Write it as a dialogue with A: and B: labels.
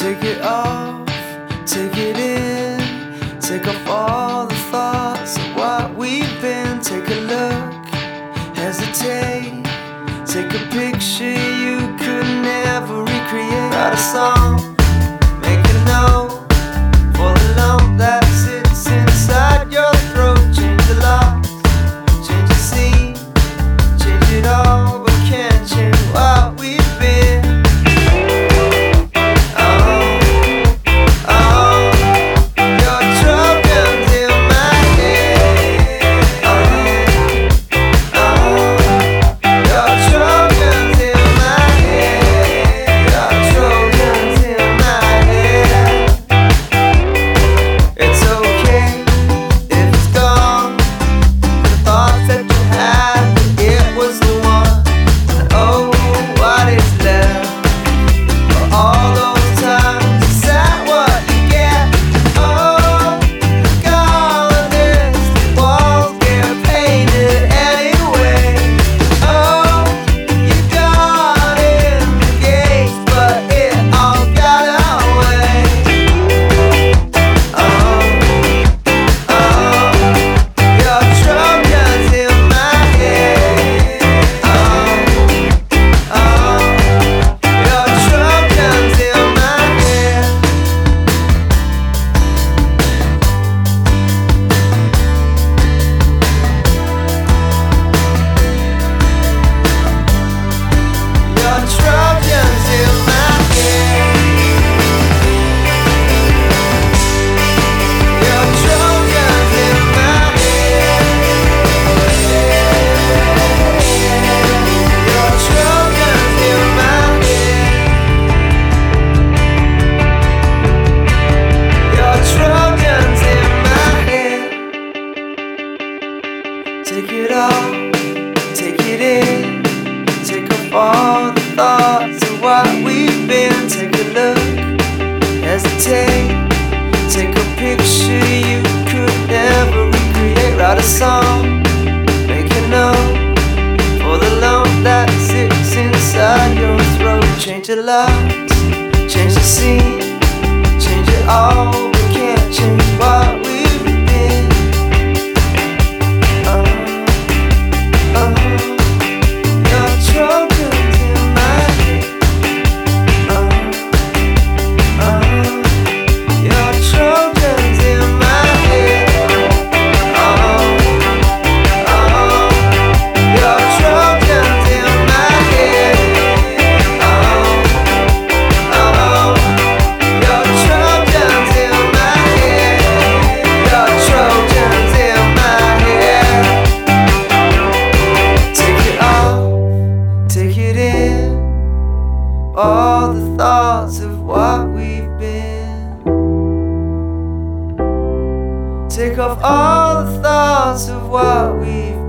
A: Take it off, take it in, take off all the thoughts of what we've been. Take a look, hesitate, take a picture you could never recreate. Write a song, make a note for the lump that sits inside your throat. Change the locks, change the scene, change it all, but can't change what we've been. Take it off, take it in, take off all the thoughts of what we've been. Take a look, hesitate, take a picture you could never recreate. Write a song, make a note for the lump that sits inside your throat. Change the locks, change the scene, change it all, we can't change what we've been. All the thoughts of what we've been. Take off all the thoughts of what we've been.